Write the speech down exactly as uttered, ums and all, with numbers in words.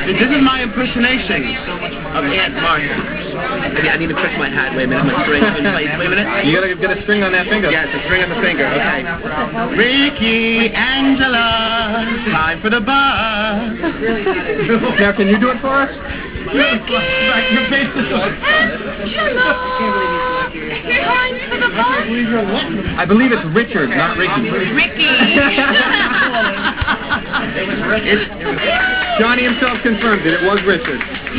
This is my impersonation of Aunt Martha. I need to fix my hat. Wait a minute, my string's in place. Wait a minute. You gotta get a string on that finger. Yeah, it's a string on the finger. Okay. Ricky, Angela, time for the bus. Now, can you do it for us? Ricky, Angela, time for the bus. I believe it's Richard, not Ricky. Ricky. Johnny himself confirmed it. It was Richard.